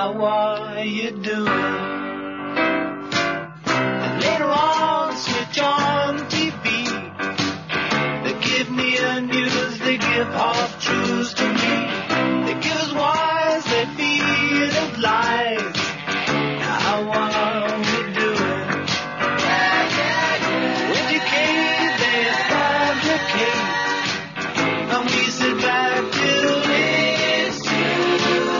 how are you doing? And later on, switch on TV. They give me a news, they give half truths to me. They give us whys, they feed us lies. How are we doing? Educate, they fabricate. And we sit back till it's too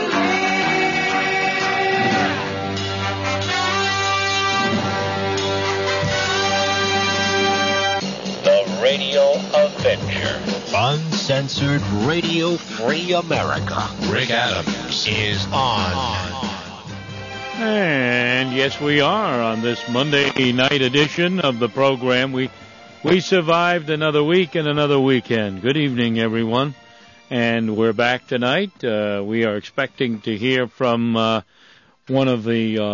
late. The Radio Adventure. Uncensored Radio Free America. Rick Adams is on. And yes, we are on this Monday night edition of the program. We survived another week and another weekend. Good evening, everyone. And we're back tonight. We are expecting to hear from one of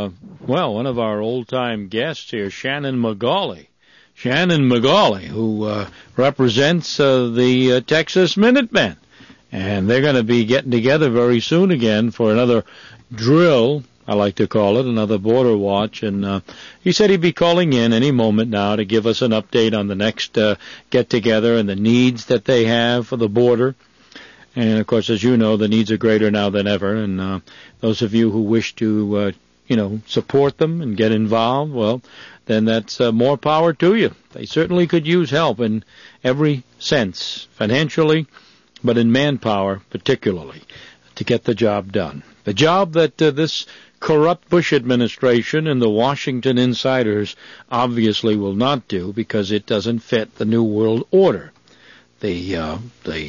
our old-time guests here, Shannon McGauley. Shannon McGauley, who represents the Texas Minutemen. And they're going to be getting together very soon again for another drill, I like to call it, another border watch. And he said he'd be calling in any moment now to give us an update on the next get-together and the needs that they have for the border. And, of course, as you know, the needs are greater now than ever. And those of you who wish to, support them and get involved, well, then that's more power to you. They certainly could use help in every sense, financially, but in manpower particularly, to get the job done. The job that this corrupt Bush administration and the Washington insiders obviously will not do because it doesn't fit the New World Order. The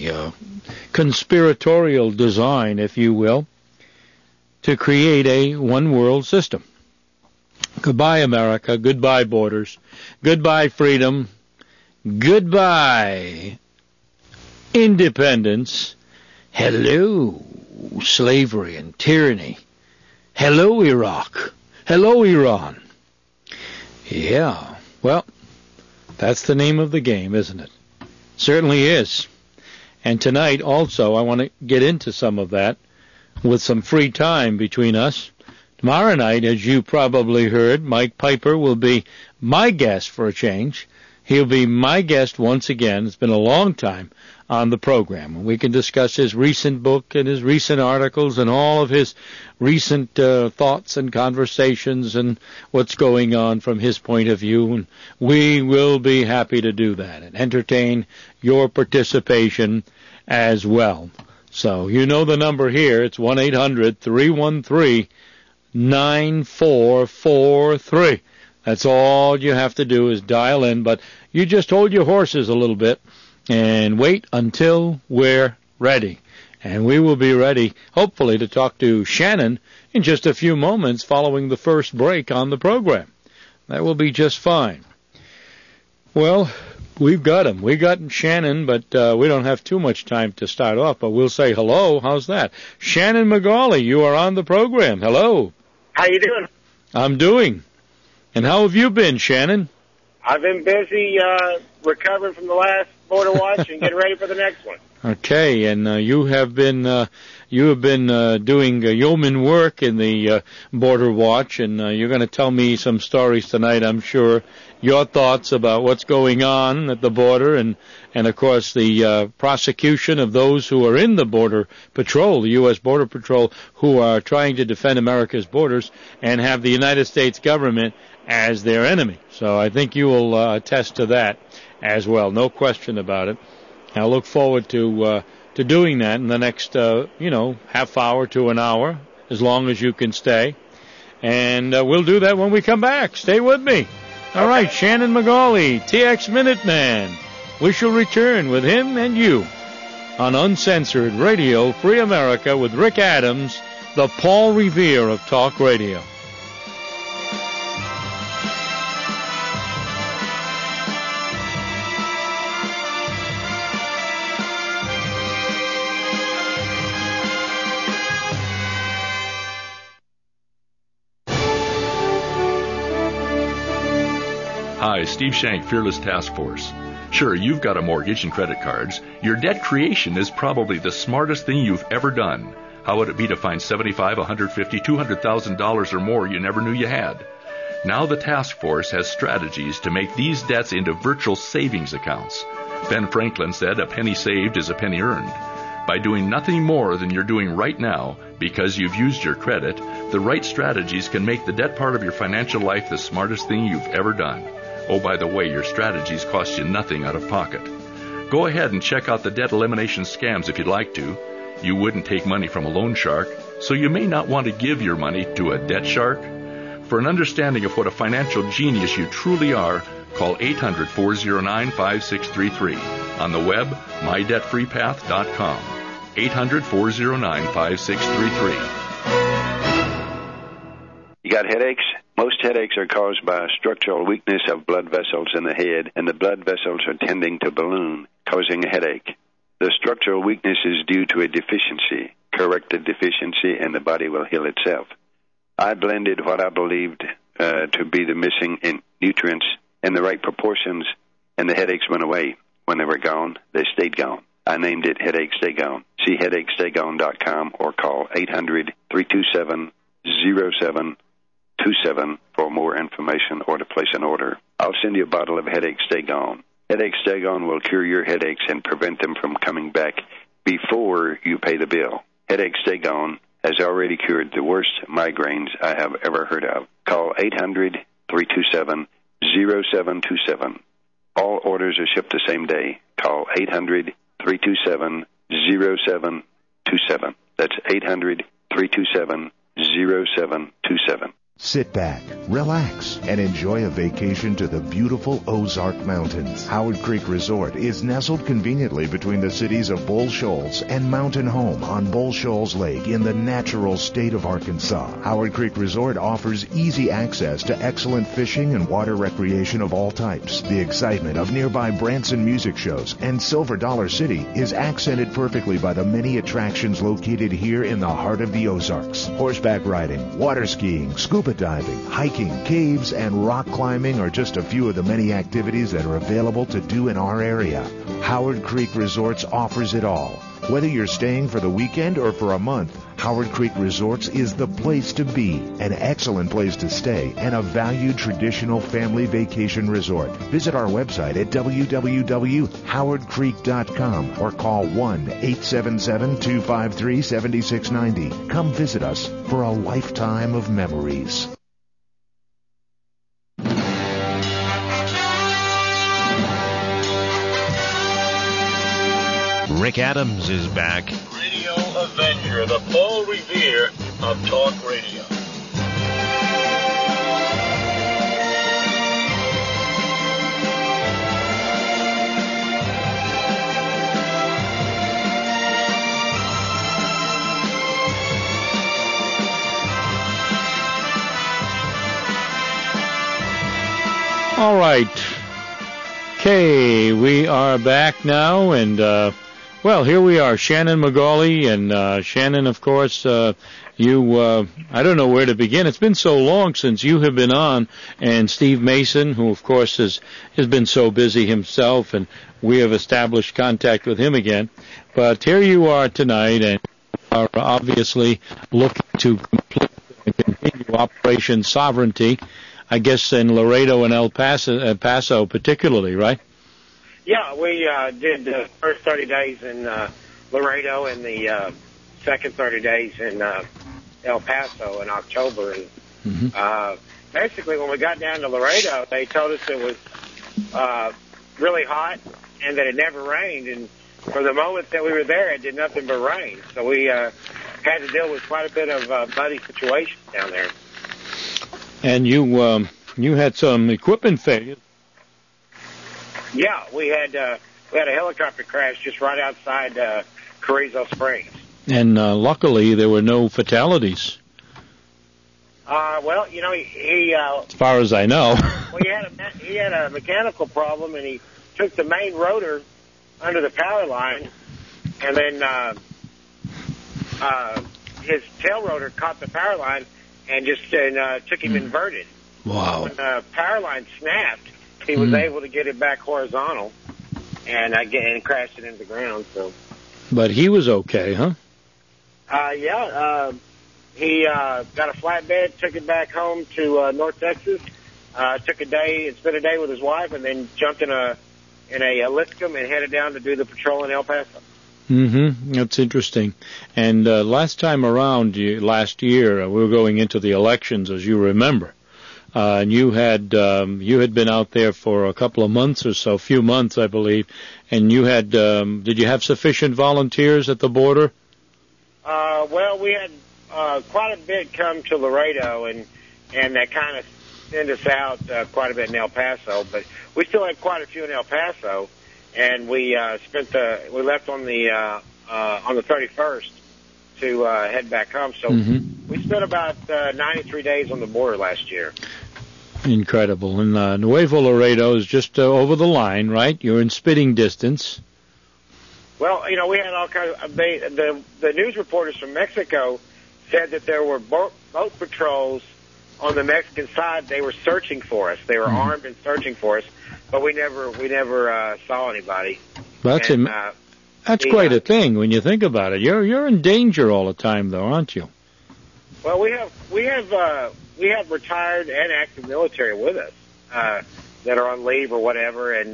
conspiratorial design, if you will, to create a one-world system. Goodbye, America. Goodbye, borders. Goodbye, freedom. Goodbye, independence. Hello, slavery and tyranny. Hello, Iraq. Hello, Iran. Yeah, well, that's the name of the game, isn't it? Certainly is. And tonight, also, I want to get into some of that with some free time between us. Tomorrow night, as you probably heard, Mike Piper will be my guest for a change. He'll be my guest once again. It's been a long time on the program. We can discuss his recent book and his recent articles and all of his recent thoughts and conversations and what's going on from his point of view. And we will be happy to do that and entertain your participation as well. So you know the number here. It's 1-800-313-9443. That's all you have to do is dial in. But you just hold your horses a little bit and wait until we're ready. And we will be ready, hopefully, to talk to Shannon in just a few moments following the first break on the program. That will be just fine. Well, we've got him. We got Shannon, but we don't have too much time to start off, but we'll say hello. How's that? Shannon McGauley, you are on the program. Hello. How you doing? I'm doing. And how have you been, Shannon? I've been busy recovering from the last border watch and getting ready for the next one. Okay, and you have been doing yeoman work in the border watch, and you're going to tell me some stories tonight, I'm sure. Your thoughts about what's going on at the border, and of course the prosecution of those who are in the border patrol, the U.S. Border Patrol, who are trying to defend America's borders and have the United States government as their enemy. So I think you will attest to that as well, no question about it. I look forward to doing that in the next, half hour to an hour, as long as you can stay. And we'll do that when we come back. Stay with me. All right, Shannon McGauley, TX Minuteman. We shall return with him and you on Uncensored Radio Free America with Rick Adams, the Paul Revere of Talk Radio. Hi, Steve Shank, Fearless Task Force. Sure, you've got a mortgage and credit cards. Your debt creation is probably the smartest thing you've ever done. How would it be to find $75, $150, $200,000 or more you never knew you had? Now the task force has strategies to make these debts into virtual savings accounts. Ben Franklin said, "A penny saved is a penny earned." By doing nothing more than you're doing right now because you've used your credit, the right strategies can make the debt part of your financial life the smartest thing you've ever done. Oh, by the way, your strategies cost you nothing out of pocket. Go ahead and check out the debt elimination scams if you'd like to. You wouldn't take money from a loan shark, so you may not want to give your money to a debt shark. For an understanding of what a financial genius you truly are, call 800-409-5633. On the web, mydebtfreepath.com. 800-409-5633. You got headaches? Most headaches are caused by a structural weakness of blood vessels in the head, and the blood vessels are tending to balloon, causing a headache. The structural weakness is due to a deficiency. Correct the deficiency, and the body will heal itself. I blended what I believed to be the missing nutrients in the right proportions, and the headaches went away. When they were gone, they stayed gone. I named it Headache Stay Gone. See headachestay-gone.com or call 800-327-0727 for more information or to place an order. I'll send you a bottle of Headache Stay Gone. Headache Stay Gone will cure your headaches and prevent them from coming back before you pay the bill. Headache Stay Gone has already cured the worst migraines I have ever heard of. Call 800-327-0727. All orders are shipped the same day. Call 800-327-0727. That's 800-327-0727. Sit back, relax, and enjoy a vacation to the beautiful Ozark Mountains. Howard Creek Resort is nestled conveniently between the cities of Bull Shoals and Mountain Home on Bull Shoals Lake in the natural state of Arkansas. Howard Creek Resort offers easy access to excellent fishing and water recreation of all types. The excitement of nearby Branson music shows and Silver Dollar City is accented perfectly by the many attractions located here in the heart of the Ozarks. Horseback riding, water skiing, scuba diving, hiking, caves, and rock climbing are just a few of the many activities that are available to do in our area. Howard Creek Resorts offers it all. Whether you're staying for the weekend or for a month, Howard Creek Resorts is the place to be, an excellent place to stay, and a valued traditional family vacation resort. Visit our website at www.howardcreek.com or call 1-877-253-7690. Come visit us for a lifetime of memories. Rick Adams is back. Radio Avenger, the Paul Revere of talk radio. All right. Okay, we are back now, and well, here we are, Shannon McGauley, and Shannon, of course, I don't know where to begin. It's been so long since you have been on, and Steve Mason, who, of course, has been so busy himself, and we have established contact with him again. But here you are tonight, and are obviously looking to complete and continue Operation Sovereignty, I guess in Laredo and El Paso particularly, right? Yeah, we did the first 30 days in Laredo and the second 30 days in El Paso in October. And basically, when we got down to Laredo, they told us it was really hot and that it never rained. And for the moment that we were there, it did nothing but rain. So we had to deal with quite a bit of muddy situation down there. And you had some equipment failures. Yeah, we had a helicopter crash just right outside Carrizo Springs. And luckily, there were no fatalities. Well, you know, he as far as I know. Well, he had a mechanical problem, and he took the main rotor under the power line, and then his tail rotor caught the power line and just took him inverted. Wow. When the power line snapped, he was able to get it back horizontal and crashed it into the ground. So, but he was okay, huh? He got a flatbed, took it back home to North Texas, took a day and spent a day with his wife, and then jumped in a Lipscomb and headed down to do the patrol in El Paso. Mm-hmm. That's interesting. And last time around, last year, we were going into the elections, as you remember. And you had been out there for a couple of months or so, few months, I believe. And you had, did you have sufficient volunteers at the border? Well, we had quite a bit come to Laredo, and that kind of sent us out quite a bit in El Paso. But we still had quite a few in El Paso, and we left on the 31st to head back home. So we spent about 93 days on the border last year. Incredible. And Nuevo Laredo is just over the line, right? You're in spitting distance. Well, we had all kinds of, the news reporters from Mexico said that there were boat patrols on the Mexican side. They were searching for us. They were armed and searching for us, but we never saw anybody. That's quite a thing when you think about it. You're in danger all the time, though, aren't you? Well, we have retired and active military with us that are on leave or whatever, and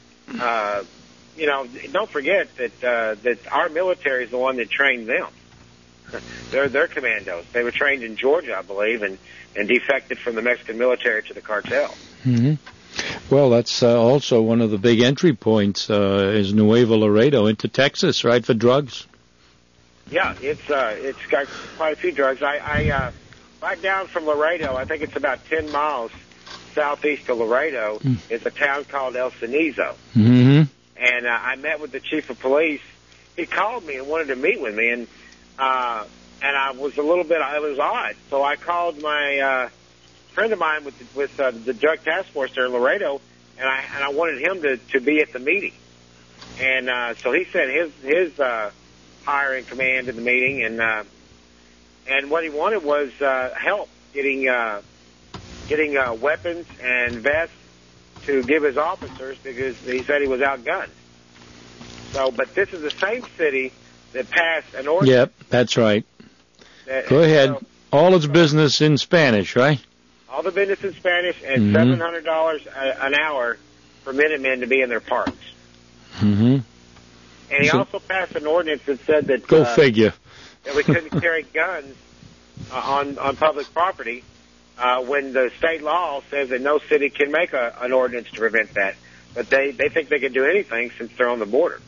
don't forget that our military is the one that trained them. They're commandos. They were trained in Georgia, I believe, and defected from the Mexican military to the cartel. Mm-hmm. Well, that's also one of the big entry points is Nuevo Laredo into Texas, right, for drugs? Yeah, it's got quite a few drugs. I right down from Laredo, I think it's about 10 miles southeast of Laredo, is a town called El Cenizo. Mm-hmm. And I met with the chief of police. He called me and wanted to meet with me, and I was it was odd. So I called my friend of mine with the drug task force there in Laredo, and I wanted him to be at the meeting. And so he sent his higher in command to the meeting, and what he wanted was help getting weapons and vests to give his officers, because he said he was outgunned. So, but this is the same city that passed an ordinance. Yep, that's right. Go ahead. All its business in Spanish, right? All the business in Spanish, and $700 an hour for Minutemen to be in their parks. Mm-hmm. And he also passed an ordinance that said that go figure that we couldn't carry guns on public property. When the state law says that no city can make an ordinance to prevent that. But they think they can do anything since they're on the border.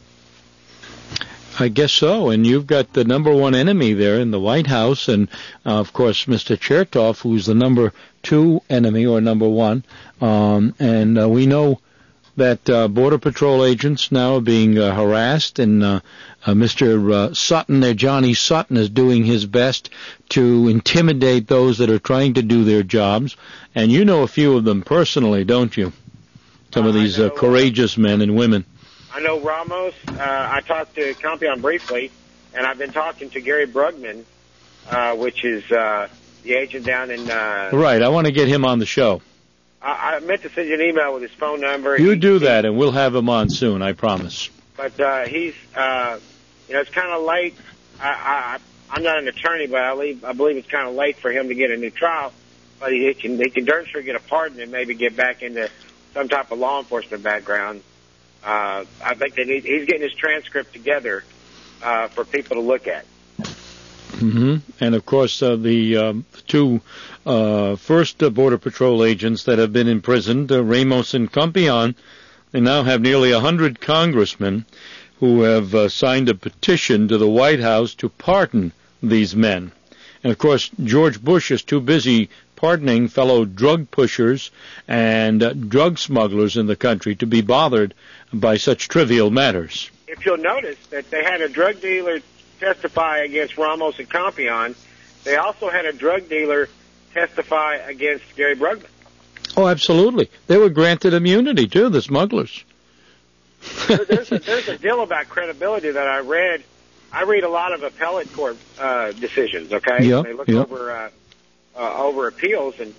I guess so, and you've got the number one enemy there in the White House, and, of course, Mr. Chertoff, who's the number two enemy, or number one, and we know that Border Patrol agents now are being harassed, and Mr. Sutton, there, Johnny Sutton, is doing his best to intimidate those that are trying to do their jobs. And you know a few of them personally, don't you? Some of these courageous men and women. I know Ramos. I talked to Campion briefly, and I've been talking to Gary Brugman, which is the agent down in... Right, I want to get him on the show. I meant to send you an email with his phone number. You do that, and we'll have him on soon, I promise. But he's, it's kind of late. I'm not an attorney, but I believe it's kind of late for him to get a new trial. But he can darn sure get a pardon and maybe get back into some type of law enforcement background. I think he's getting his transcript together for people to look at. Mm-hmm. And, of course, the two first Border Patrol agents that have been imprisoned, Ramos and Campion, they now have nearly 100 congressmen who have signed a petition to the White House to pardon these men. And, of course, George Bush is too busy pardoning fellow drug pushers and drug smugglers in the country to be bothered by such trivial matters. If you'll notice that they had a drug dealer testify against Ramos and Campion, they also had a drug dealer testify against Gary Brugman. Oh, absolutely. They were granted immunity, too, the smugglers. There's a deal about credibility that I read. I read a lot of appellate court decisions, okay? Yep, they look over appeals, and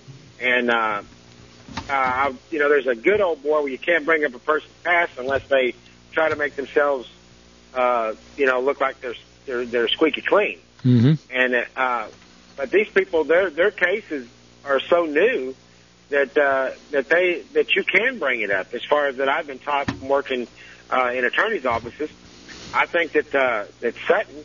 there's a good old boy where you can't bring up a person's past unless they try to make themselves, look like they're squeaky clean. And but these people, their cases are so new that you can bring it up. As far as that I've been taught from working in attorneys' offices, I think that Sutton,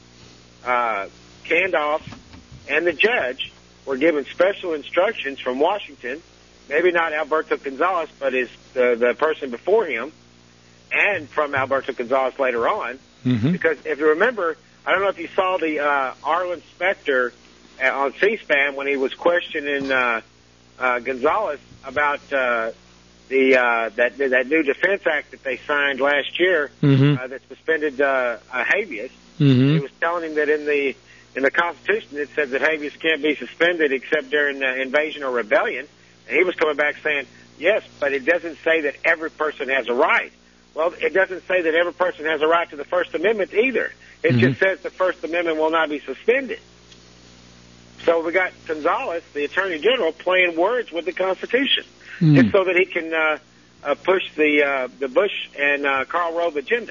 Candoff, and the judge were given special instructions from Washington. Maybe not Alberto Gonzales, but the person before him, and from Alberto Gonzales later on. Because if you remember, I don't know if you saw the Arlen Specter on C-SPAN when he was questioning Gonzales about that new Defense Act that they signed last year that suspended habeas. He was telling him that in the Constitution it says that habeas can't be suspended except during invasion or rebellion. And he was coming back saying, yes, but it doesn't say that every person has a right. Well, it doesn't say that every person has a right to the First Amendment either. It just says the First Amendment will not be suspended. So we got Gonzales, the Attorney General, playing words with the Constitution, just so that he can push the Bush and Karl Rove agenda.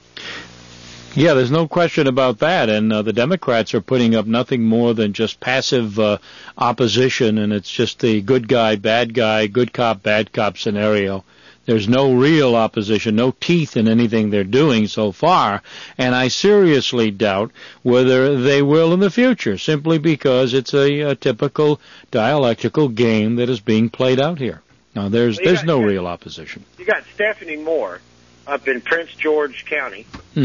Yeah, there's no question about that, and the Democrats are putting up nothing more than just passive opposition, and it's just the good guy, good cop, bad cop scenario. There's no real opposition, no teeth in anything they're doing so far, and I seriously doubt whether they will in the future, simply because it's a typical dialectical game that is being played out here. Now, there's no real opposition. You got Stephanie Moore up in Prince George County.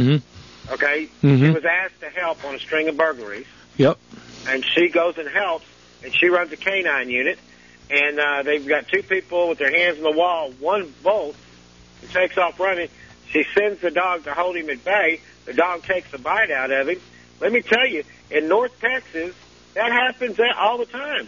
Okay? She was asked to help on a string of burglaries. Yep. And she goes and helps, and she runs a canine unit, and they've got two people with their hands on the wall. One bolts and takes off running. She sends the dog to hold him at bay. The dog takes a bite out of him. Let me tell you, in North Texas, that happens all the time.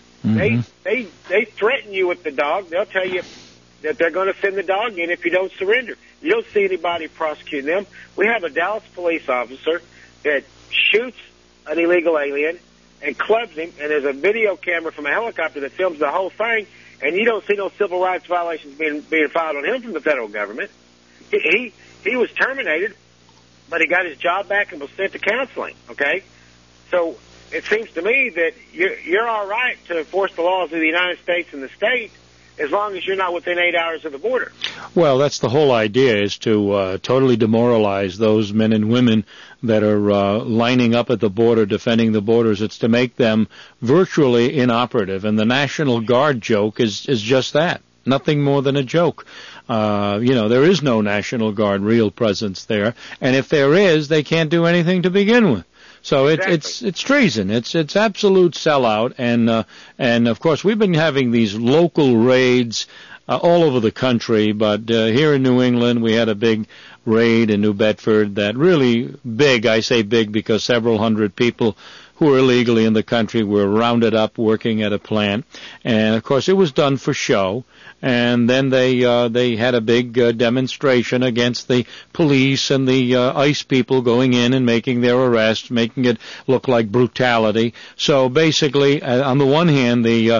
They threaten you with the dog. They'll tell you that they're going to send the dog in if you don't surrender. You don't see anybody prosecuting them. We have a Dallas police officer that shoots an illegal alien and clubs him, and there's a video camera from a helicopter that films the whole thing, and you don't see no civil rights violations being filed on him from the federal government. He was terminated, but he got his job back and was sent to counseling, okay? So it seems to me that you're all right to enforce the laws of the United States and the state as long as you're not within 8 hours of the border. Well, that's the whole idea, is to totally demoralize those men and women that are lining up at the border, defending the borders. It's to make them virtually inoperative. And the National Guard joke is just that, nothing more than a joke. There is no National Guard real presence there. And if there is, they can't do anything to begin with. So it's treason. It's absolute sellout, and of course we've been having these local raids all over the country, but here in New England we had a big raid in New Bedford that really big. I say big because several hundred people who were illegally in the country were rounded up working at a plant, and of course it was done for show. And then they had a big demonstration against the police and the ICE people going in and making their arrests, making it look like brutality. So basically, on the one hand, the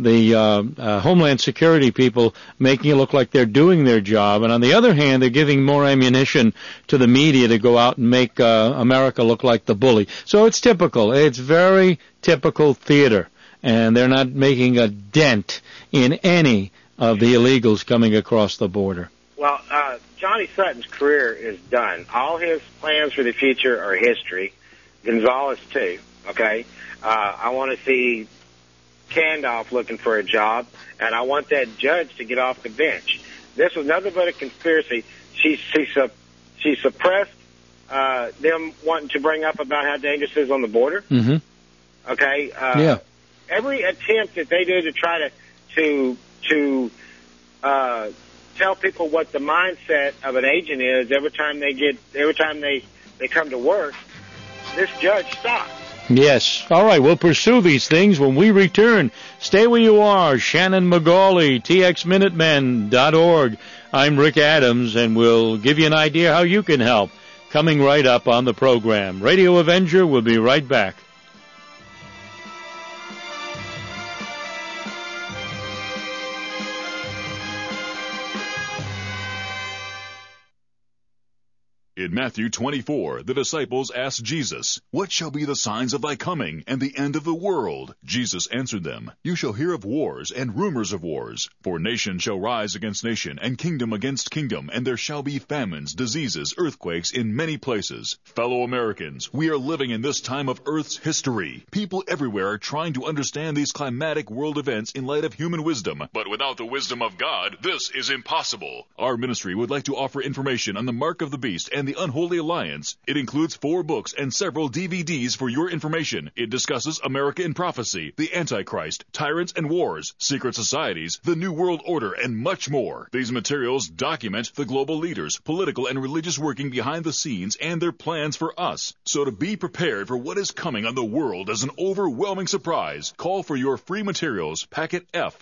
Homeland Security people making it look like they're doing their job, and on the other hand, they're giving more ammunition to the media to go out and make America look like the bully. So it's typical. It's very typical theater, and they're not making a dent in any of the illegals coming across the border. Well, Johnny Sutton's career is done. All his plans for the future are history. Gonzales, too, okay? I want to see Candoff looking for a job, and I want that judge to get off the bench. This was nothing but a conspiracy. She suppressed them wanting to bring up about how dangerous it is on the border. Okay? Yeah. Every attempt that they do to try to tell people what the mindset of an agent is every time they come to work, this judge stops. Yes. All right, we'll pursue these things when we return. Stay where you are. Shannon McGauley, txminutemen.org. I'm Rick Adams, and we'll give you an idea how you can help. Coming right up on the program. Radio Avenger will be right back. In Matthew 24, the disciples asked Jesus, "What shall be the signs of thy coming and the end of the world?" Jesus answered them, "You shall hear of wars and rumors of wars. For nation shall rise against nation, and kingdom against kingdom, and there shall be famines, diseases, earthquakes in many places." Fellow Americans, we are living in this time of Earth's history. People everywhere are trying to understand these climatic world events in light of human wisdom. But without the wisdom of God, this is impossible. Our ministry would like to offer information on the Mark of the Beast and the Unholy Alliance. It includes 4 books and several DVDs for your information. It discusses America in prophecy, the Antichrist, tyrants and wars, secret societies, the New World Order, and much more. These materials document the global leaders, political and religious working behind the scenes, and their plans for us. So to be prepared for what is coming on the world as an overwhelming surprise, call for your free materials, packet F,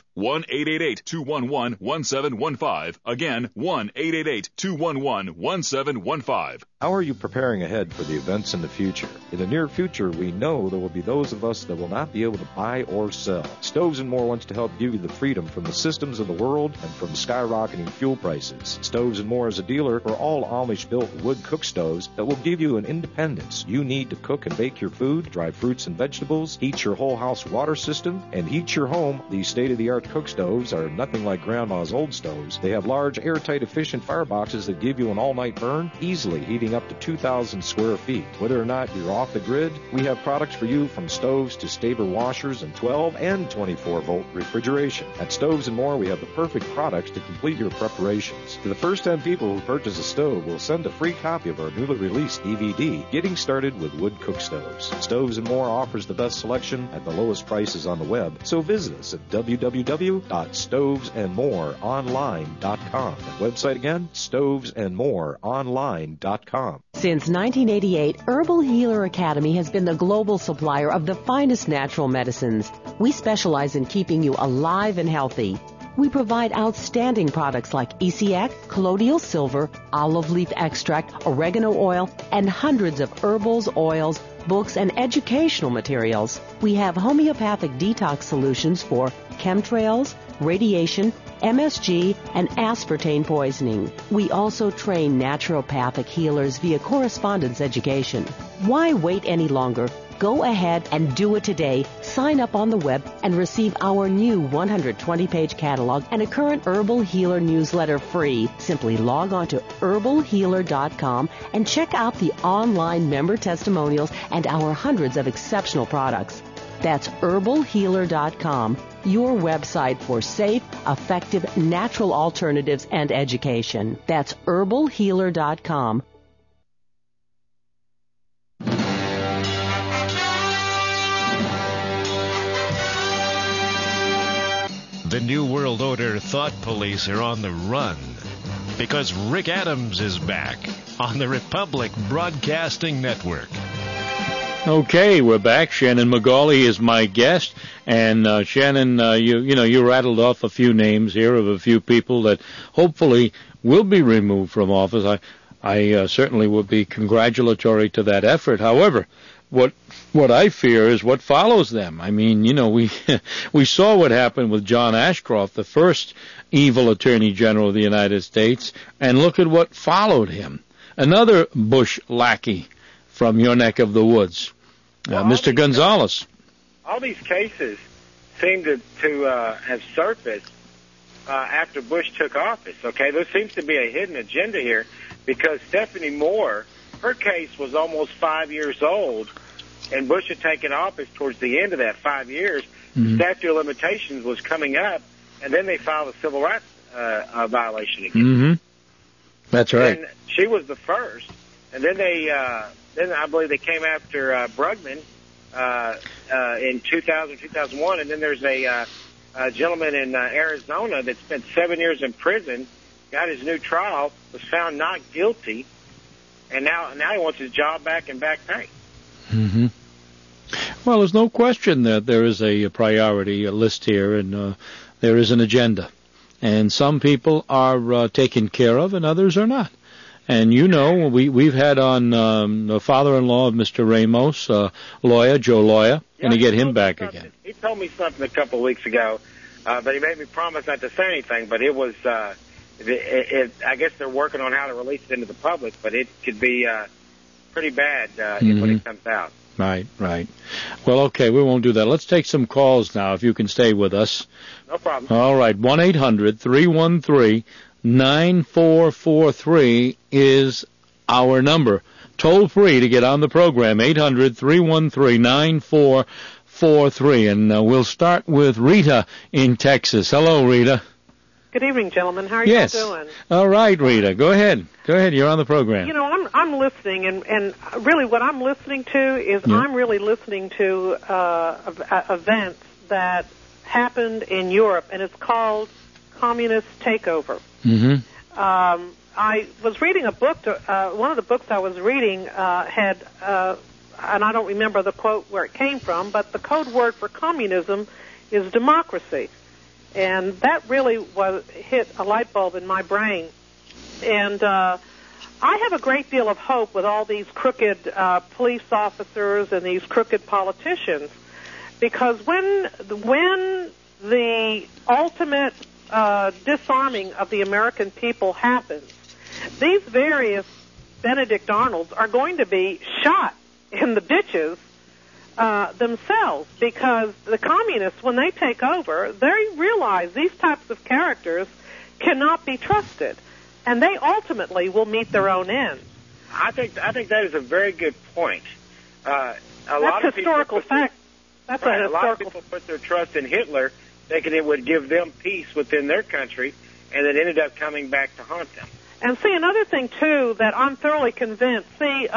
1-888-211-1715. Again, 1-888-211-1715. How are you preparing ahead for the events in the future? In the near future, we know there will be those of us that will not be able to buy or sell. Stoves and More wants to help give you the freedom from the systems of the world and from skyrocketing fuel prices. Stoves and More is a dealer for all Amish-built wood cook stoves that will give you an independence you need to cook and bake your food, dry fruits and vegetables, heat your whole house water system, and heat your home. These state-of-the-art cook stoves are nothing like Grandma's old stoves. They have large, airtight, efficient fireboxes that give you an all-night burn, easily heating up to 2,000 square feet. Whether or not you're off the grid, we have products for you from stoves to Staber washers and 12 and 24-volt refrigeration. At Stoves and More, we have the perfect products to complete your preparations. To the first 10 people who purchase a stove, we'll send a free copy of our newly released DVD, Getting Started with Wood Cook Stoves. Stoves and More offers the best selection at the lowest prices on the web, so visit us at www.stovesandmoreonline.com. That website again, stovesandmoreonline.com. Since 1988, Herbal Healer Academy has been the global supplier of the finest natural medicines. We specialize in keeping you alive and healthy. We provide outstanding products like ECX, colloidal silver, olive leaf extract, oregano oil, and hundreds of herbals, oils, books, and educational materials. We have homeopathic detox solutions for chemtrails, radiation, MSG, and aspartame poisoning. We also train naturopathic healers via correspondence education. Why wait any longer? Go ahead and do it today. Sign up on the web and receive our new 120-page catalog and a current Herbal Healer newsletter free. Simply log on to herbalhealer.com and check out the online member testimonials and our hundreds of exceptional products. That's herbalhealer.com, your website for safe, effective, natural alternatives and education. That's herbalhealer.com. The New World Order thought police are on the run because Rick Adams is back on the Republic Broadcasting Network. Okay, we're back. Shannon McGauley is my guest, and Shannon, you rattled off a few names here of a few people that hopefully will be removed from office. I certainly would be congratulatory to that effort. However, what I fear is what follows them. I mean, we saw what happened with John Ashcroft, the first evil Attorney General of the United States, and look at what followed him. Another Bush lackey from your neck of the woods, Mr. Gonzalez. All these cases seem to have surfaced after Bush took office, okay? There seems to be a hidden agenda here because Stephanie Moore, her case was almost 5 years old, and Bush had taken office towards the end of that 5 years. Mm-hmm. The statute of limitations was coming up, and then they filed a civil rights violation against her. That's right. And she was the first. And then then I believe they came after Brugman in 2000, 2001. And then there's a gentleman in Arizona that spent 7 years in prison, got his new trial, was found not guilty, and now he wants his job back and back pay. Mm-hmm. Well, there's no question that there is a priority list here, and there is an agenda. And some people are taken care of, and others are not. And we've had on the father-in-law of Mr. Ramos, Joe Loya, and to get him back again. He told me something a couple of weeks ago, but he made me promise not to say anything. But it was I guess they're working on how to release it into the public, but it could be pretty bad when it comes out. Right. Well, okay, we won't do that. Let's take some calls now, if you can stay with us. No problem. All right, 1-800-313-9443 is our number. Toll free to get on the program, 800-313-9443. And we'll start with Rita in Texas. Hello, Rita. Good evening, gentlemen. How are you doing? All right, Rita. Go ahead. You're on the program. You know, I'm listening, and really what I'm listening to is I'm really listening to events that happened in Europe, and it's called Communist Takeover. I was reading a book. One of the books I was reading had, and I don't remember the quote where it came from, but the code word for communism is democracy. And that really hit a light bulb in my brain. And I have a great deal of hope with all these crooked police officers and these crooked politicians, because when the ultimate disarming of the American people happens, these various Benedict Arnolds are going to be shot in the ditches themselves, because the communists, when they take over, they realize these types of characters cannot be trusted, and they ultimately will meet their own ends. I think that is a very good point. That's historical fact. A lot of people put their trust in Hitler, thinking it would give them peace within their country, and it ended up coming back to haunt them. And see, another thing too that I'm thoroughly convinced.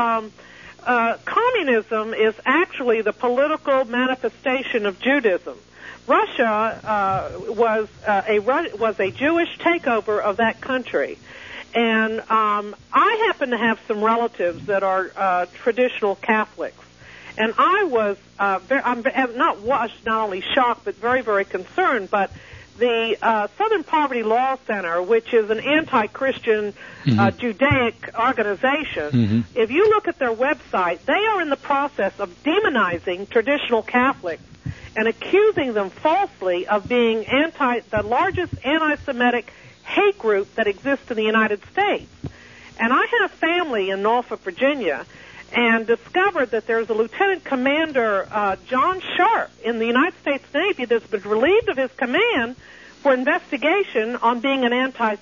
Communism is actually the political manifestation of Judaism. Russia was a Jewish takeover of that country, and I happen to have some relatives that are traditional Catholics, and I was not only shocked but very, very concerned. But the Southern Poverty Law Center, which is an anti-Christian Judaic organization, if you look at their website, they are in the process of demonizing traditional Catholics and accusing them falsely of being the largest anti-Semitic hate group that exists in the United States. And I have family in Norfolk, Virginia, and discovered that there's a Lieutenant Commander, John Sharp, in the United States Navy that's been relieved of his command for investigation on being an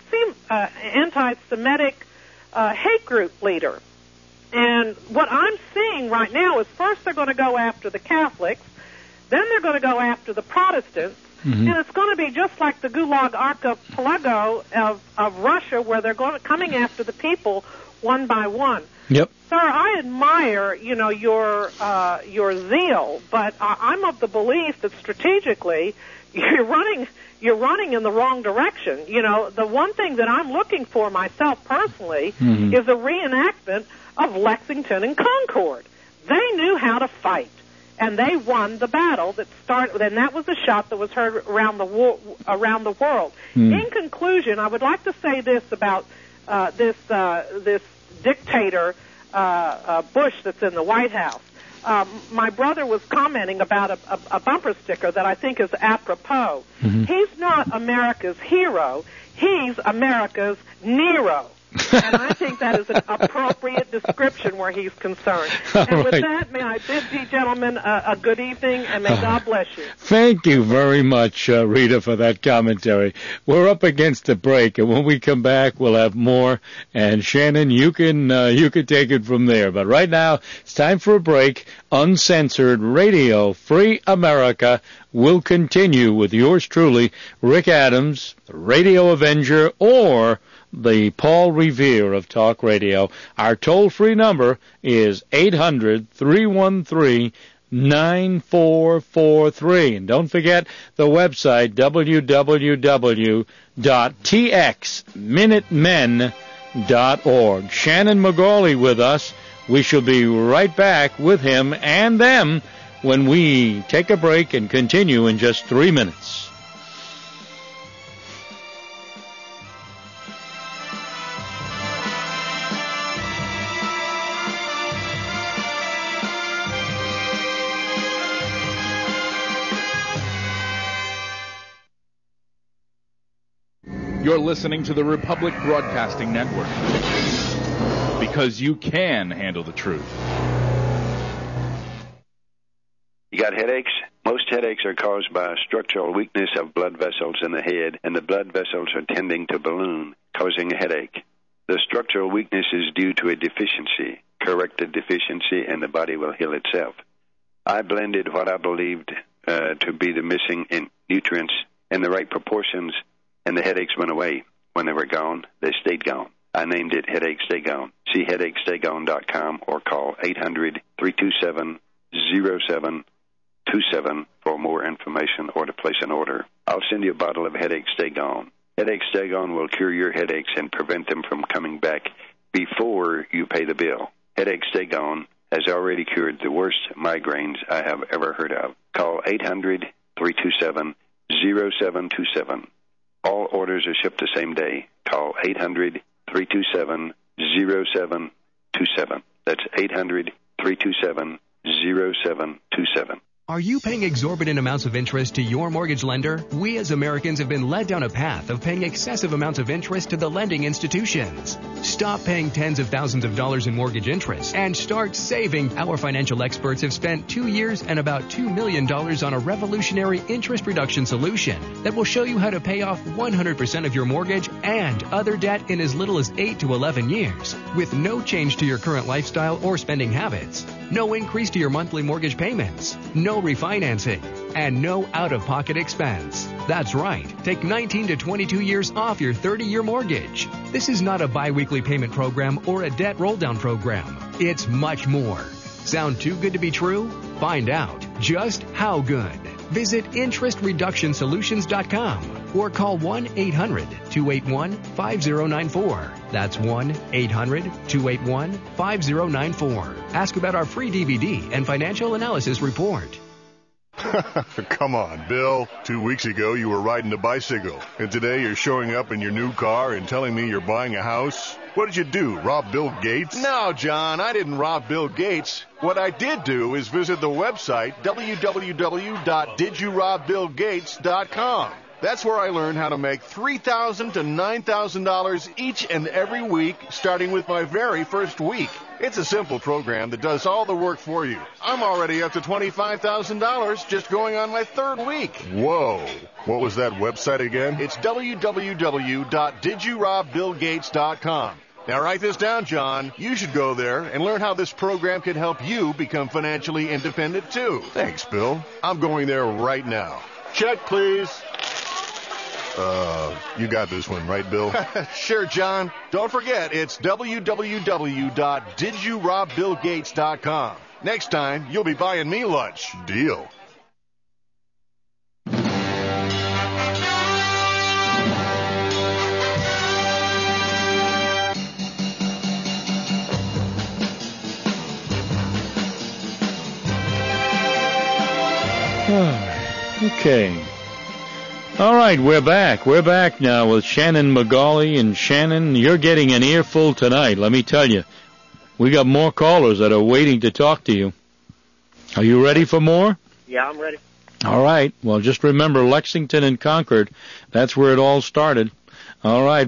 anti-Semitic hate group leader. And what I'm seeing right now is first they're going to go after the Catholics, then they're going to go after the Protestants, and it's going to be just like the Gulag Archipelago of Russia, where they're coming after the people one by one. Yep. Sir, I admire, your zeal, but I'm of the belief that strategically you're running in the wrong direction. The one thing that I'm looking for myself personally is a reenactment of Lexington and Concord. They knew how to fight, and they won the battle that started, and that was a shot that was heard around the world. In conclusion, I would like to say this about this dictator Bush that's in the White House. My brother was commenting about a bumper sticker that I think is apropos. He's not America's hero. He's America's Nero. And I think that is an appropriate description where he's concerned. And with that, may I bid you gentlemen a good evening, and may God bless you. Thank you very much, Rita, for that commentary. We're up against the break, and when we come back, we'll have more. And Shannon, you can take it from there. But right now, it's time for a break. Uncensored Radio, Free America, will continue with yours truly, Rick Adams, the Radio Avenger, or the Paul Revere of Talk Radio. Our toll-free number is 800-313-9443. And don't forget the website, www.txminutemen.org. Shannon McGauley with us. We shall be right back with him and them when we take a break and continue in just 3 minutes. You're listening to the Republic Broadcasting Network. Because you can handle the truth. You got headaches? Most headaches are caused by a structural weakness of blood vessels in the head, and the blood vessels are tending to balloon, causing a headache. The structural weakness is due to a deficiency. Correct the deficiency, and the body will heal itself. I blended what I believed to be the missing nutrients in the right proportions, and the headaches went away. When they were gone, they stayed gone. I named it Headache Stay Gone. See headachestay-gone.com or call 800-327-0727 for more information or to place an order. I'll send you a bottle of Headache Stay Gone. Headache Stay Gone will cure your headaches and prevent them from coming back before you pay the bill. Headache Stay Gone has already cured the worst migraines I have ever heard of. Call 800-327-0727. All orders are shipped the same day. Call 800-327-0727. That's 800-327-0727. Are you paying exorbitant amounts of interest to your mortgage lender? We as Americans have been led down a path of paying excessive amounts of interest to the lending institutions. Stop paying tens of thousands of dollars in mortgage interest and start saving. Our financial experts have spent 2 years and about $2 million on a revolutionary interest reduction solution that will show you how to pay off 100% of your mortgage and other debt in as little as 8 to 11 years with no change to your current lifestyle or spending habits. No increase to your monthly mortgage payments. No refinancing. And no out-of-pocket expense. That's right. Take 19 to 22 years off your 30-year mortgage. This is not a bi-weekly payment program or a debt roll-down program. It's much more. Sound too good to be true? Find out just how good. Visit interestreductionsolutions.com or call 1-800-281-5094. That's 1-800-281-5094. Ask about our free DVD and financial analysis report. Come on, Bill. 2 weeks ago, you were riding a bicycle. And today, you're showing up in your new car and telling me you're buying a house? What did you do, rob Bill Gates? No, John, I didn't rob Bill Gates. What I did do is visit the website, www.didyourobBillGates.com. That's where I learned how to make $3,000 to $9,000 each and every week, starting with my very first week. It's a simple program that does all the work for you. I'm already up to $25,000 just going on my third week. Whoa. What was that website again? It's www.didyourobBillGates.com. Now write this down, John. You should go there and learn how this program can help you become financially independent, too. Thanks, Bill. I'm going there right now. Check, please. You got this one, right, Bill? Sure, John. Don't forget, it's www.didyourobBillGates.com. Next time, you'll be buying me lunch. Deal. Okay. All right, we're back. We're back now with Shannon McGauley. And Shannon, you're getting an earful tonight, let me tell you. We got more callers that are waiting to talk to you. Are you ready for more? Yeah, I'm ready. All right. Well, just remember Lexington and Concord. That's where it all started. All right,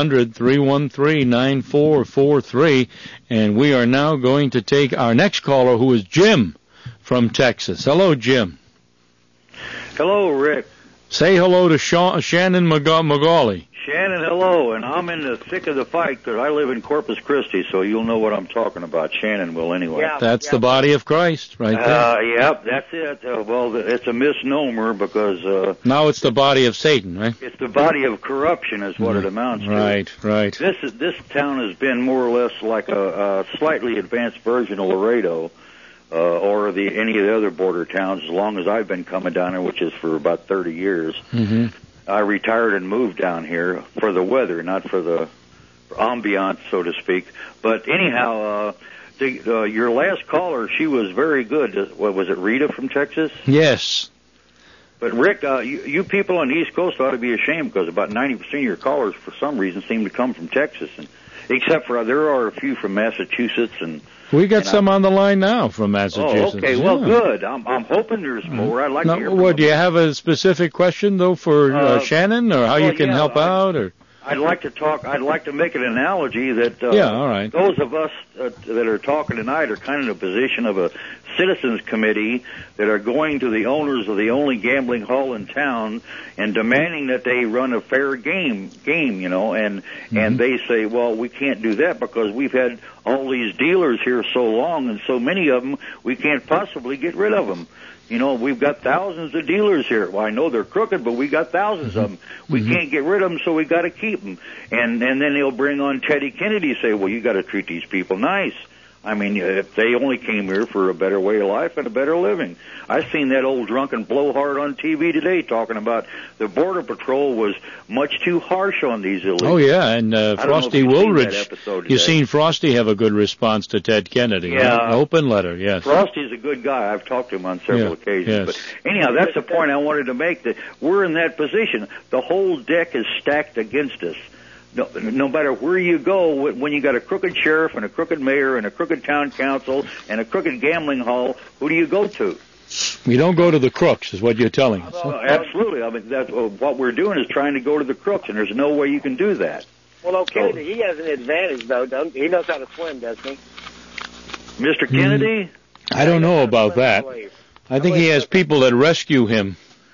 1-800-313-9443. And we are now going to take our next caller, who is Jim from Texas. Hello, Jim. Hello, Rick. Say hello to Shannon McGauley. Shannon, hello, and I'm in the thick of the fight because I live in Corpus Christi, so you'll know what I'm talking about. Shannon will anyway. Yeah, that's the body of Christ right there. Yep, that's it. Well, it's a misnomer because... now it's the body of Satan, right? It's the body of corruption is what it amounts to. Right. This town has been more or less like a slightly advanced version of Laredo. Or any of the other border towns, as long as I've been coming down here, which is for about 30 years. Mm-hmm. I retired and moved down here for the weather, not for the ambiance, so to speak. But anyhow, your last caller, she was very good. What was it, Rita from Texas? Yes. But, Rick, you people on the East Coast ought to be ashamed because about 90% of your callers, for some reason, seem to come from Texas. And except for there are a few from Massachusetts and... We got some on the line now from Massachusetts. Oh, okay. Yeah. Well, good. I'm hoping there's more. I'd like to hear from do you have a specific question, though, for Shannon, or how you can help out? Or I'd like to make an analogy that all right. Those of us that are talking tonight are kind of in a position of a citizens committee that are going to the owners of the only gambling hall in town and demanding that they run a fair game, and they say, well, we can't do that because we've had all these dealers here so long and so many of them, we can't possibly get rid of them. We've got thousands of dealers here. Well, I know they're crooked, but we got thousands of them. We can't get rid of them, so we got to keep them. And then they'll bring on Teddy Kennedy, say, well, you got to treat these people nice. I mean, if they only came here for a better way of life and a better living. I seen that old drunken blowhard on TV today talking about the Border Patrol was much too harsh on these illegals. Oh, yeah, and Frosty Woolridge. You've seen Frosty have a good response to Ted Kennedy. Yeah. Right? Open letter, yes. Frosty's a good guy. I've talked to him on several occasions. Yes. But anyhow, that's the point I wanted to make, that we're in that position. The whole deck is stacked against us. No matter where you go, when you got a crooked sheriff and a crooked mayor and a crooked town council and a crooked gambling hall, who do you go to? We don't go to the crooks, is what you're telling us. Absolutely. I mean, that's what we're doing is trying to go to the crooks, and there's no way you can do that. Well, Kennedy, he has an advantage, though. He knows how to swim, doesn't he? Mr. Kennedy? I don't know about that. I think he has people that rescue him.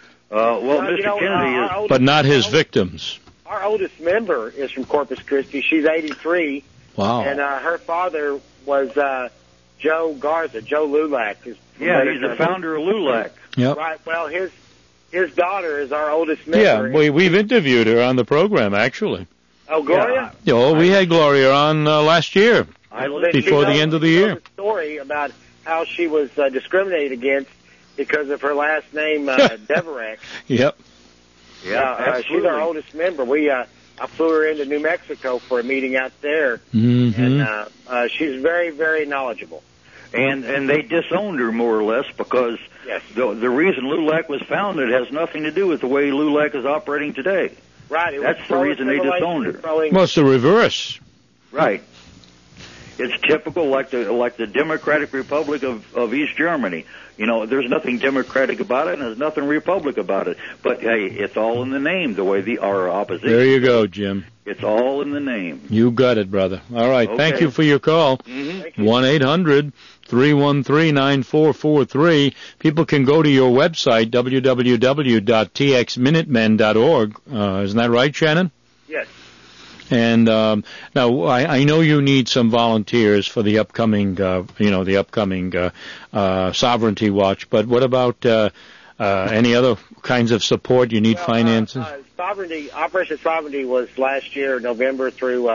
Mr. Kennedy is... But not his victims. Our oldest member is from Corpus Christi. She's 83. Wow. And her father was Joe Garza, Joe Lulac. He's the founder of Lulac. Yep. Right. Well, his daughter is our oldest member. Yeah, we've interviewed her on the program, actually. Oh, Gloria? We had Gloria on last year, before the end of the year. A story about how she was discriminated against because of her last name, Deverek. Yep. Yeah, she's our oldest member. I flew her into New Mexico for a meeting out there, and she's very, very knowledgeable. And they disowned her more or less because the reason LULAC was founded has nothing to do with the way LULAC is operating today. Right. That's the reason they disowned her. Well, it's the reverse. Right. It's typical, like the Democratic Republic of East Germany. There's nothing democratic about it, and there's nothing republic about it. But hey, it's all in the name. The way our opposition. There you go, Jim. It's all in the name. You got it, brother. All right. Okay. Thank you for your call. 1-800-313-9443. People can go to your website, www.txminutemen.org. Isn't that right, Shannon? Yes. And now I know you need some volunteers for the upcoming, Sovereignty Watch. But what about any other kinds of support? You need finances. Operation Sovereignty was last year, September through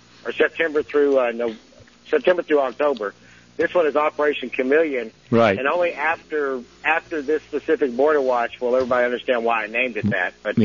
October. This one is Operation Chameleon. Right. And only after this specific Border Watch will everybody understand why I named it that. But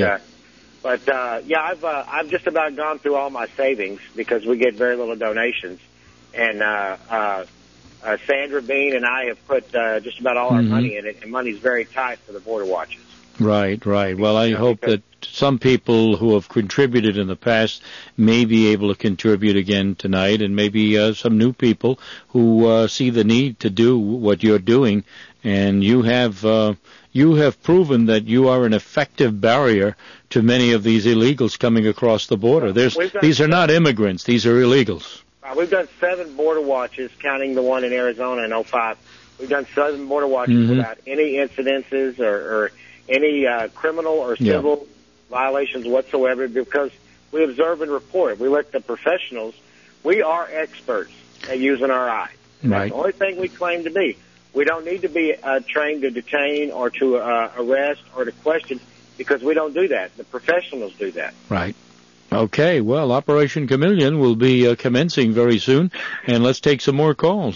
I've just about gone through all my savings because we get very little donations, and Sandra Bean and I have put just about all our money in it, and money's very tight for the Border Watches. Right. Well, I hope that some people who have contributed in the past may be able to contribute again tonight, and maybe some new people who see the need to do what you're doing, and you have proven that you are an effective barrier to many of these illegals coming across the border. These are not immigrants; these are illegals. We've done 7 Border Watches, counting the one in Arizona in 2005. We've done 7 Border Watches without any incidences or any criminal or civil violations whatsoever, because we observe and report. We let the professionals. We are experts at using our eyes. Right. That's the only thing we claim to be. We don't need to be trained to detain or to arrest or to question, because we don't do that. The professionals do that. Right. Okay, well, Operation Chameleon will be commencing very soon, and let's take some more calls.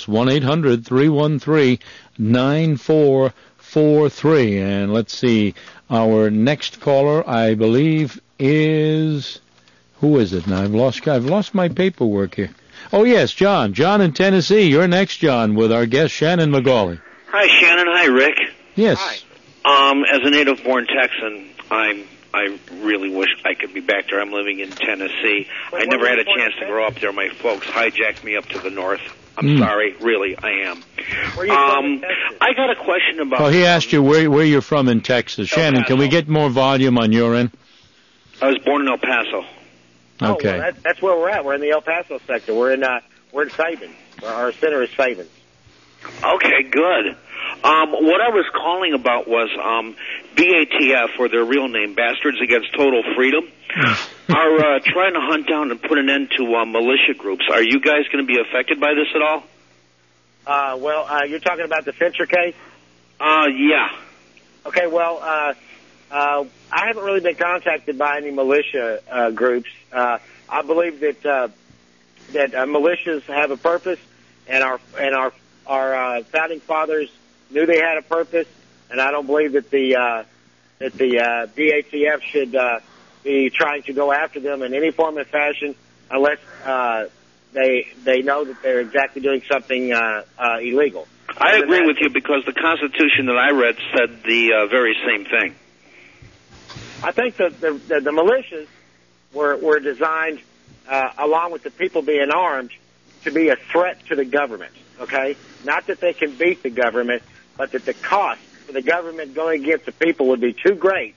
1-800-313-9443. And let's see, our next caller, I believe, is... Who is it now? I've lost my paperwork here. Oh, yes, John. John in Tennessee. You're next, John, with our guest, Shannon McGauley. Hi, Shannon. Hi, Rick. Yes. Hi. As a native-born Texan, I really wish I could be back there. I'm living in Tennessee. I never had a chance to grow up there. My folks hijacked me up to the north. I'm sorry. Really, I am. Where are you from in Texas? I got a question about... Well, he asked you where you're from in Texas. Shannon, can we get more volume on your end? I was born in El Paso. Okay. Oh, well, that's where we're at. We're in the El Paso sector. We're in Sabin. Our center is Sabin. Okay, good. What I was calling about was BATF, or their real name, Bastards Against Total Freedom, are trying to hunt down and put an end to militia groups. Are you guys going to be affected by this at all? You're talking about the Fincher case? Yeah. Okay, well, I haven't really been contacted by any militia groups. I believe that militias have a purpose, and our founding fathers knew they had a purpose, and I don't believe that the BATF should be trying to go after them in any form or fashion unless they know that they're exactly doing something illegal. I agree with you because the Constitution that I read said the very same thing. I think that the militias were designed, along with the people being armed, to be a threat to the government, okay? Not that they can beat the government, but that the cost for the government going against the people would be too great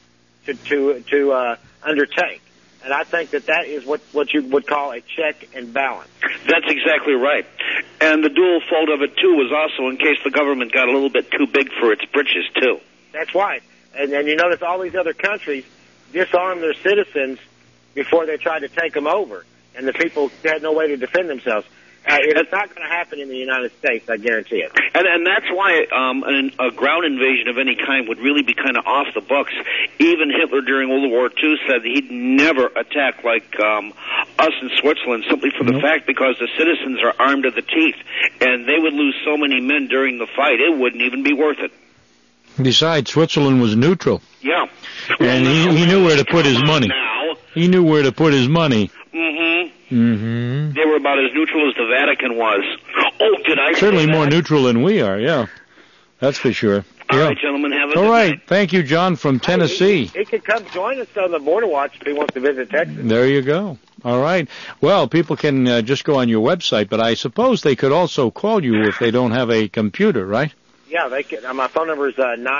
to undertake. And I think that is what you would call a check and balance. That's exactly right. And the dual fold of it, too, was also in case the government got a little bit too big for its britches, too. That's right. And you notice all these other countries disarm their citizens before they tried to take them over, and the people had no way to defend themselves. It's not going to happen in the United States, I guarantee it. And that's why a ground invasion of any kind would really be kind of off the books. Even Hitler during World War II said that he'd never attack like us in Switzerland, simply for the fact because the citizens are armed to the teeth, and they would lose so many men during the fight, it wouldn't even be worth it. Besides, Switzerland was neutral. Yeah. And he knew where to put his money. He knew where to put his money. Mm-hmm. Mm-hmm. They were about as neutral as the Vatican was. Oh, did I Certainly say more that? neutral than we are, yeah. That's for sure. All right, gentlemen, have a good All right. night. Thank you, John, from Tennessee. He could come join us on the Border Watch if he wants to visit Texas. There you go. All right. Well, people can just go on your website, but I suppose they could also call you if they don't have a computer, right? Yeah, they can. My phone number is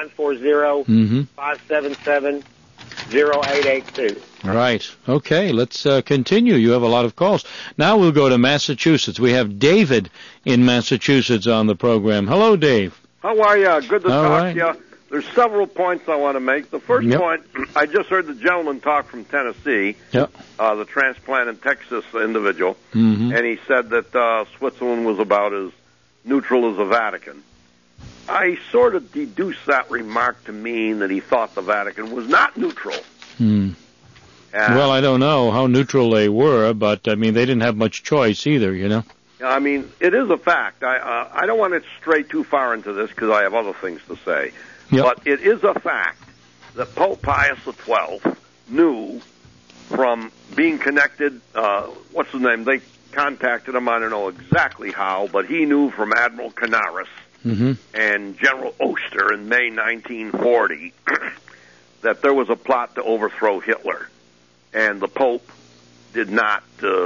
940-577-0882. Right. Okay, let's continue. You have a lot of calls. Now we'll go to Massachusetts. We have David in Massachusetts on the program. Hello, Dave. How are you? Good to talk right. to you. There's several points I want to make. The first point, I just heard the gentleman talk from Tennessee, the transplanted Texas individual, and he said that Switzerland was about as neutral as the Vatican. I sort of deduced that remark to mean that he thought the Vatican was not neutral. Well, I don't know how neutral they were, but, I mean, they didn't have much choice either, you know. I mean, it is a fact. I don't want to stray too far into this because I have other things to say. But it is a fact that Pope Pius XII knew from being connected, what's his name? They contacted him, I don't know exactly how, but he knew from Admiral Canaris and General Oster in May 1940 that there was a plot to overthrow Hitler. And the Pope did not,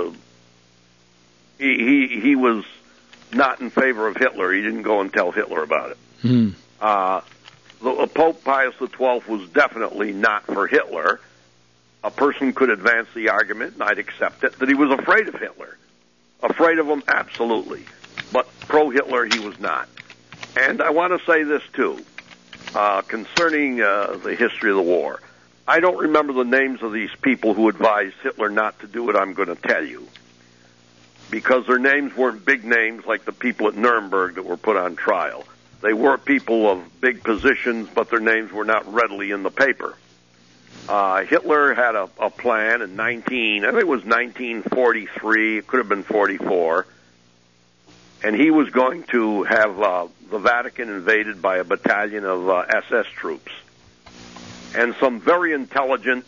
he was not in favor of Hitler. He didn't go and tell Hitler about it. Pope Pius XII was definitely not for Hitler. A person could advance the argument, and I'd accept it, that he was afraid of Hitler. Afraid of him, absolutely. But pro-Hitler, he was not. And I want to say this, too, concerning the history of the war. I don't remember the names of these people who advised Hitler not to do what I'm going to tell you, because their names weren't big names like the people at Nuremberg that were put on trial. They were people of big positions, but their names were not readily in the paper. Hitler had a plan in I think it was 1943, it could have been 44, and he was going to have the Vatican invaded by a battalion of SS troops. And some very intelligent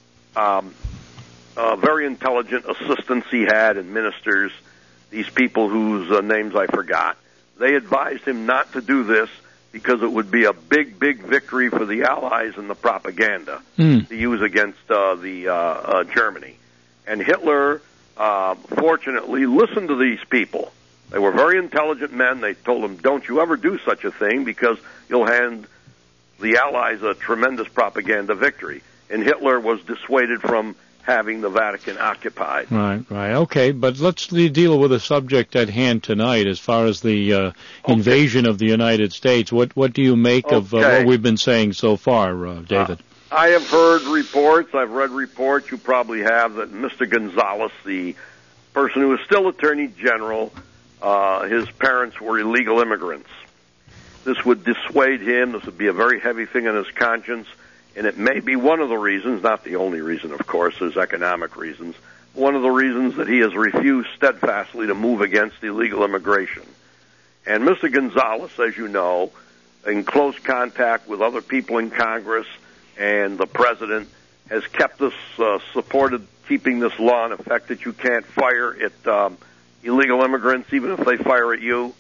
assistants he had and ministers, these people whose names I forgot, they advised him not to do this because it would be a big, big victory for the Allies in the propaganda to use against Germany. And Hitler, fortunately, listened to these people. They were very intelligent men. They told him, don't you ever do such a thing because you'll hand the Allies a tremendous propaganda victory. And Hitler was dissuaded from having the Vatican occupied. Right. Okay, but let's deal with the subject at hand tonight as far as the invasion of the United States. What do you make of what we've been saying so far, David? I have heard reports, I've read reports, you probably have, that Mr. Gonzalez, the person who is still Attorney General, his parents were illegal immigrants. This would dissuade him. This would be a very heavy thing on his conscience. And it may be one of the reasons, not the only reason, of course, there's economic reasons, one of the reasons that he has refused steadfastly to move against illegal immigration. And Mr. Gonzalez, as you know, in close contact with other people in Congress and the President, has kept this, supported keeping this law in effect that you can't fire at illegal immigrants even if they fire at you.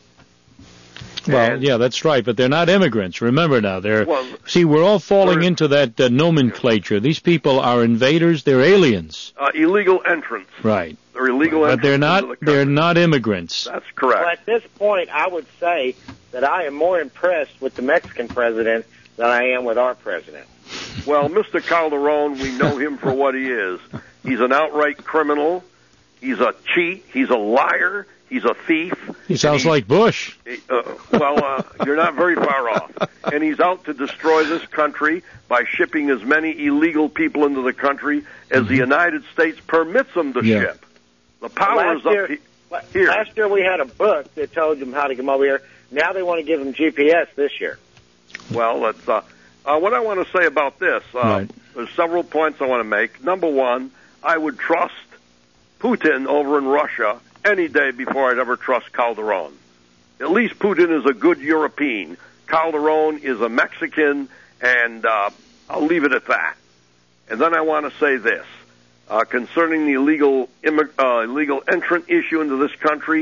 Well, yeah, that's right, but they're not immigrants. Remember now, see, we're all falling into that nomenclature. These people are invaders; they're aliens. Illegal entrants. Right. They're illegal entrants. But they're not immigrants. That's correct. Well, at this point, I would say that I am more impressed with the Mexican president than I am with our president. Well, Mr. Calderon, we know him for what he is. He's an outright criminal. He's a cheat. He's a liar. He's a thief. He sounds like Bush. You're not very far off. And he's out to destroy this country by shipping as many illegal people into the country as the United States permits them to ship. The power is up here. Last year we had a book that told them how to come over here. Now they want to give them GPS this year. Well, that's what I want to say about this. There's several points I want to make. Number one, I would trust Putin over in Russia any day before I'd ever trust Calderon. At least Putin is a good European. Calderon is a Mexican, and I'll leave it at that. And then I want to say this. Concerning the illegal entrant issue into this country,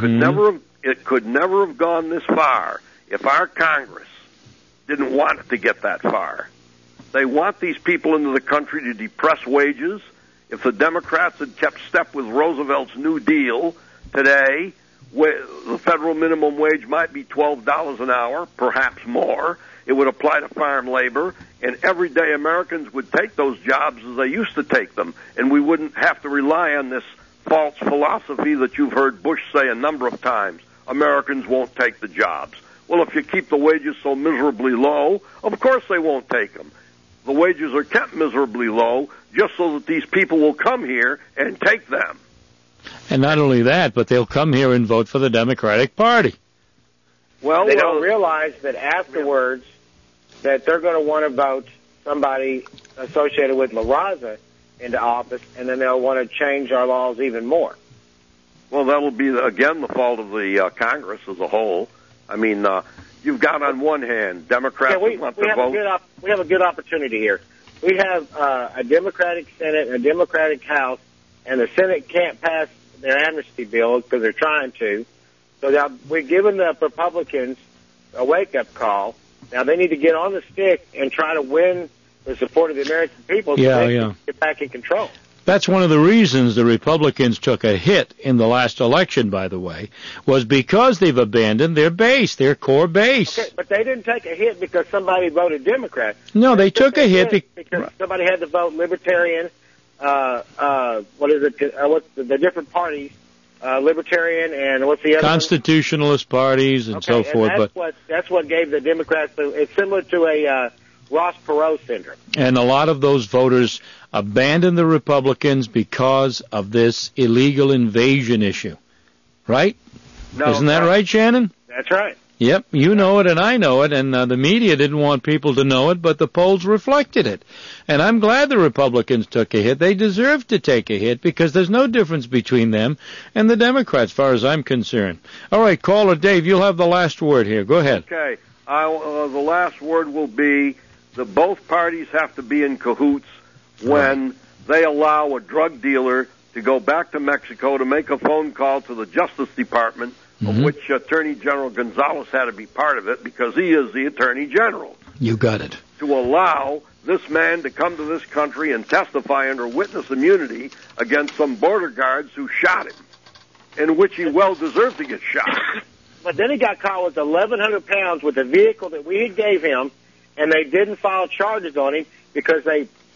it could never have gone this far if our Congress didn't want it to get that far. They want these people into the country to depress wages. If the Democrats had kept step with Roosevelt's New Deal today, the federal minimum wage might be $12 an hour, perhaps more. It would apply to farm labor, and everyday Americans would take those jobs as they used to take them, and we wouldn't have to rely on this false philosophy that you've heard Bush say a number of times. Americans won't take the jobs. Well, if you keep the wages so miserably low, of course they won't take them. The wages are kept miserably low just so that these people will come here and take them. And not only that, but they'll come here and vote for the Democratic Party. Well, they don't realize that afterwards that they're going to want to vote somebody associated with La Raza into office, and then they'll want to change our laws even more. Well, that'll be, again, the fault of the Congress as a whole. I mean, you've got on one hand Democrats who want to vote. We have a good opportunity here. We have a Democratic Senate and a Democratic House, and the Senate can't pass their amnesty bill because they're trying to. So now we're giving the Republicans a wake-up call. Now they need to get on the stick and try to win the support of the American people so they can get back in control. That's one of the reasons the Republicans took a hit in the last election, by the way, was because they've abandoned their base, their core base. Okay, but they didn't take a hit because somebody voted Democrat. No, they took a hit because somebody had to vote Libertarian. What's the different parties? Libertarian and what's the other? Constitutionalist parties and so forth. That's what gave the Democrats. It's similar to a Ross Perot syndrome. And a lot of those voters abandoned the Republicans because of this illegal invasion issue. Right? No, isn't that right, Shannon? That's right. Yep, you know it and I know it, and the media didn't want people to know it, but the polls reflected it. And I'm glad the Republicans took a hit. They deserve to take a hit because there's no difference between them and the Democrats, as far as I'm concerned. All right, caller Dave, you'll have the last word here. Go ahead. Okay. The last word will be that both parties have to be in cahoots when they allow a drug dealer to go back to Mexico to make a phone call to the Justice Department, of which Attorney General Gonzalez had to be part of it because he is the Attorney General. You got it. To allow this man to come to this country and testify under witness immunity against some border guards who shot him, in which he well deserved to get shot. But then he got caught with 1,100 pounds with the vehicle that we had gave him, and they didn't file charges on him because they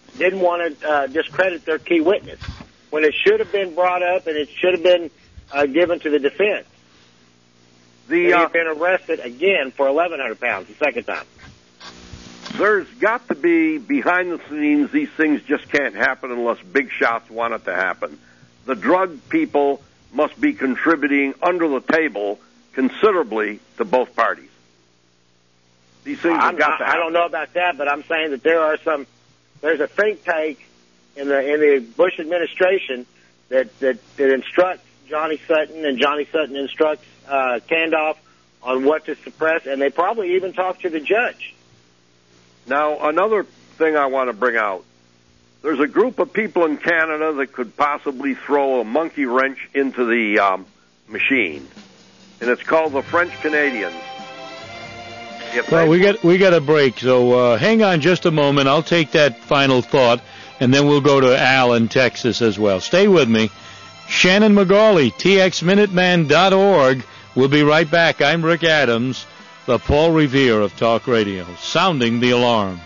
didn't want to discredit their key witness when it should have been brought up and it should have been given to the defense. He's been arrested again for 1,100 pounds the second time. There's got to be, behind the scenes, these things just can't happen unless big shots want it to happen. The drug people must be contributing under the table considerably to both parties. These things have got to happen. I don't know about that, but I'm saying that there's a think tank in the Bush administration that instructs Johnny Sutton, and Johnny Sutton instructs Candoff on what to suppress, and they probably even talk to the judge. Now, another thing I want to bring out, there's a group of people in Canada that could possibly throw a monkey wrench into the machine, and it's called the French Canadians. Well, we got a break, so hang on just a moment. I'll take that final thought, and then we'll go to Al in Texas as well. Stay with me. Shannon McGauley, txminuteman.org. We'll be right back. I'm Rick Adams, the Paul Revere of Talk Radio, sounding the alarm.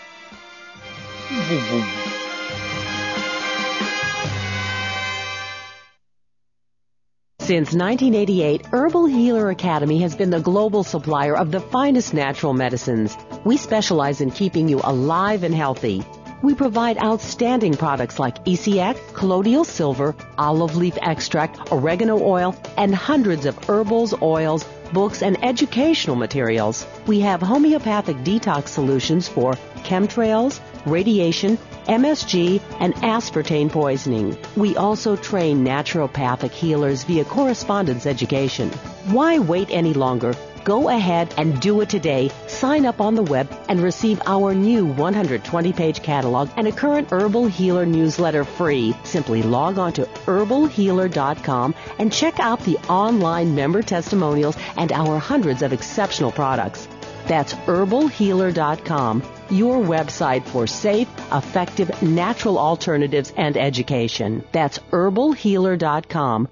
Since 1988, Herbal Healer Academy has been the global supplier of the finest natural medicines. We specialize in keeping you alive and healthy. We provide outstanding products like ECX, colloidal silver, olive leaf extract, oregano oil, and hundreds of herbals, oils, books, and educational materials. We have homeopathic detox solutions for chemtrails, radiation, MSG, and aspartame poisoning. We also train naturopathic healers via correspondence education. Why wait any longer? Go ahead and do it today. Sign up on the web and receive our new 120-page catalog and a current Herbal Healer newsletter free. Simply log on to herbalhealer.com and check out the online member testimonials and our hundreds of exceptional products. That's herbalhealer.com, your website for safe, effective, natural alternatives and education. That's herbalhealer.com.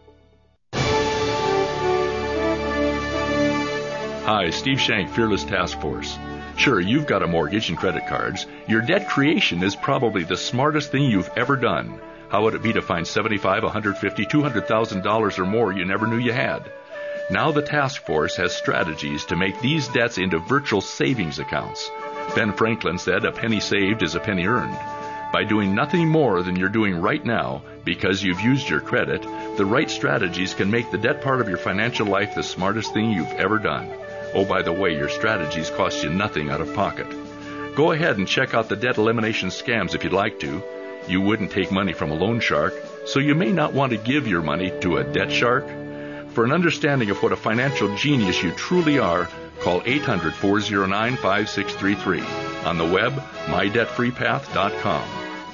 Hi, Steve Shank, Fearless Task Force. Sure, you've got a mortgage and credit cards. Your debt creation is probably the smartest thing you've ever done. How would it be to find $75,000, $150,000, $200,000 or more you never knew you had? Now the task force has strategies to make these debts into virtual savings accounts. Ben Franklin said a penny saved is a penny earned. By doing nothing more than you're doing right now because you've used your credit, the right strategies can make the debt part of your financial life the smartest thing you've ever done. Oh, by the way, your strategies cost you nothing out of pocket. Go ahead and check out the debt elimination scams if you'd like to. You wouldn't take money from a loan shark, so you may not want to give your money to a debt shark. For an understanding of what a financial genius you truly are, call 800-409-5633. On the web, mydebtfreepath.com.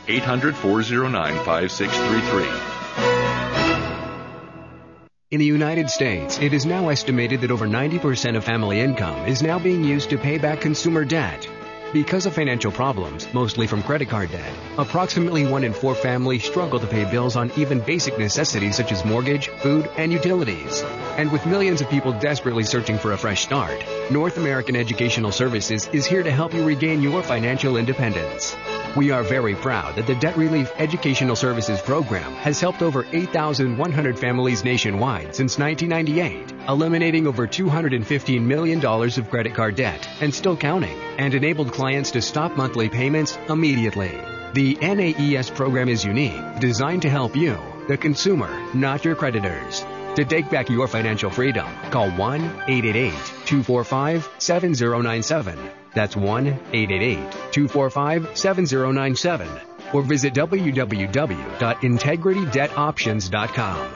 800-409-5633. In the United States, it is now estimated that over 90% of family income is now being used to pay back consumer debt. Because of financial problems, mostly from credit card debt, approximately 1 in 4 families struggle to pay bills on even basic necessities such as mortgage, food, and utilities. And with millions of people desperately searching for a fresh start, North American Educational Services is here to help you regain your financial independence. We are very proud that the Debt Relief Educational Services Program has helped over 8,100 families nationwide since 1998, eliminating over $215 million of credit card debt and still counting, and enabled clients to stop monthly payments immediately. The NAES program is unique, designed to help you, the consumer, not your creditors. To take back your financial freedom, call 1-888-245-7097. That's 1-888-245-7097. Or visit www.integritydebtoptions.com.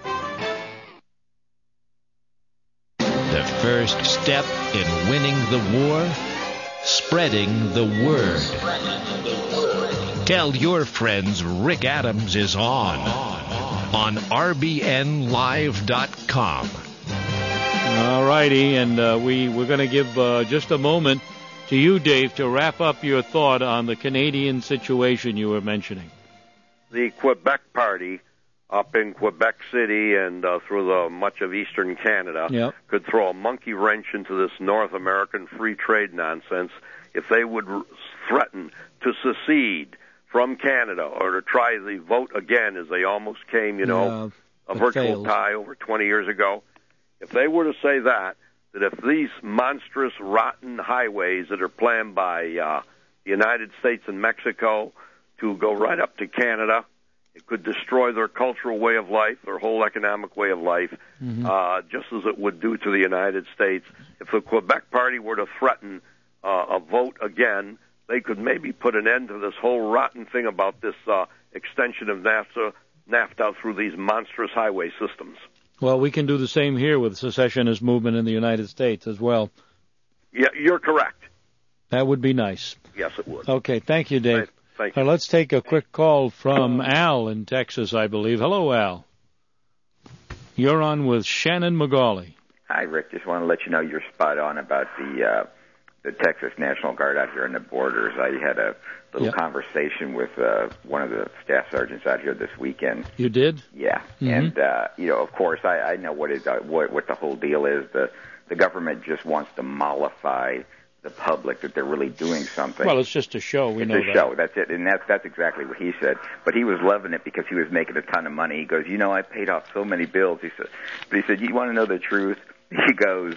The first step in winning the war, spreading the word. Tell your friends Rick Adams is on RBNLive.com. All righty, and we're going to give just a moment to you, Dave, to wrap up your thought on the Canadian situation you were mentioning. The Quebec Party up in Quebec City and through much of eastern Canada could throw a monkey wrench into this North American free trade nonsense if they would threaten to secede from Canada, or to try the vote again, as they almost came, a virtual tie over 20 years ago. If they were to say that if these monstrous, rotten highways that are planned by the United States and Mexico to go right up to Canada, it could destroy their cultural way of life, their whole economic way of life, just as it would do to the United States. If the Quebec Party were to threaten a vote again, they could maybe put an end to this whole rotten thing about this extension of NAFTA through these monstrous highway systems. Well, we can do the same here with the secessionist movement in the United States as well. Yeah, you're correct. That would be nice. Yes, it would. Okay, thank you, Dave. Thank you. Let's take a quick call from Al in Texas, I believe. Hello, Al. You're on with Shannon McGauley. Hi, Rick. Just want to let you know you're spot on about the Texas National Guard out here on the borders. I had a little conversation with one of the staff sergeants out here this weekend. You did? Yeah. And, of course, I know what the whole deal is. The government just wants to mollify the public that they're really doing something. Well, it's just a show. We know that. It's a show. That's it. And that's exactly what he said. But he was loving it because he was making a ton of money. He goes, I paid off so many bills. He said, you want to know the truth? He goes,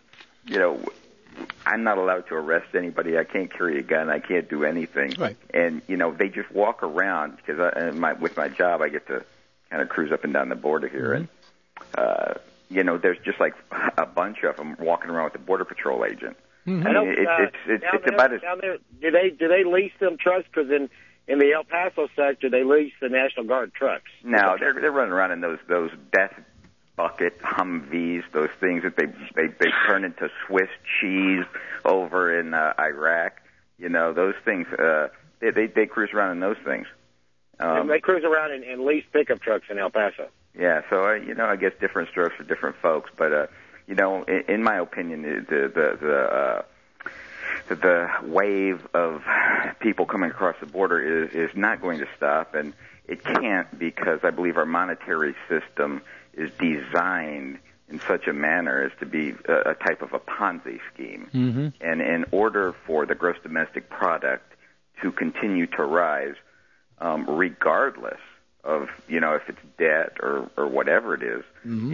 I'm not allowed to arrest anybody. I can't carry a gun. I can't do anything. Right. And, they just walk around because with my job, I get to kind of cruise up and down the border here. And, there's just like a bunch of them walking around with the Border Patrol agent. Mm-hmm. I mean, it's about as... Down there, do they lease them trucks? Because in the El Paso sector, they lease the National Guard trucks. No, they're running around in those death bucket Humvees, those things that they turn into Swiss cheese over in Iraq. Those things. They cruise around in those things. They cruise around in lease pickup trucks in El Paso. Yeah, so I guess different strokes for different folks, but in my opinion, the wave of people coming across the border is not going to stop, and it can't, because I believe our monetary system is designed in such a manner as to be a type of a Ponzi scheme. Mm-hmm. And in order for the gross domestic product to continue to rise, regardless of, if it's debt or whatever it is,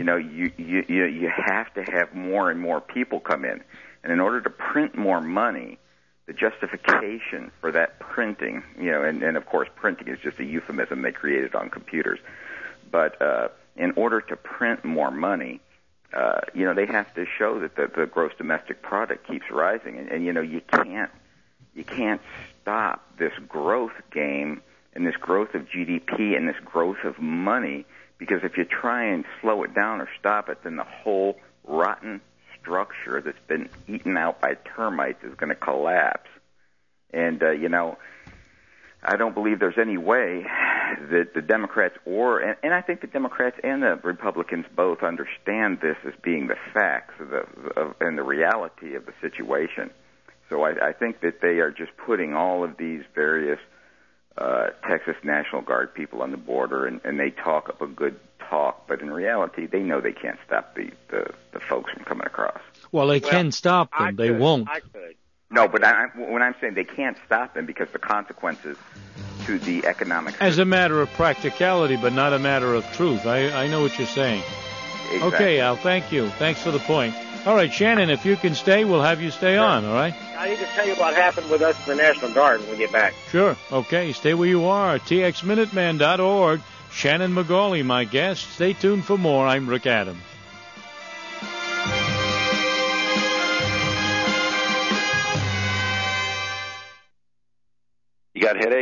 you have to have more and more people come in. And in order to print more money, the justification for that printing, and of course printing is just a euphemism they created on computers, but in order to print more money, they have to show that the gross domestic product keeps rising. And you can't stop this growth game and this growth of GDP and this growth of money, because if you try and slow it down or stop it, then the whole rotten structure that's been eaten out by termites is going to collapse. And, I don't believe there's any way that the Democrats and I think the Democrats and the Republicans both understand this as being the facts and the reality of the situation. So I think that they are just putting all of these various Texas National Guard people on the border, and they talk up a good talk, but in reality, they know they can't stop the folks from coming across. Well, they can stop them. They won't. I could. No, but when I'm saying they can't stop them, because the consequences to the economic system. As a matter of practicality, but not a matter of truth. I know what you're saying. Exactly. Okay, Al, thank you. Thanks for the point. All right, Shannon, if you can stay, we'll have you stay on, all right? I need to tell you what happened with us in the National Guard when we get back. Sure. Okay, stay where you are. TXMinuteman.org. Shannon McGauley, my guest. Stay tuned for more. I'm Rick Adams. You got headaches?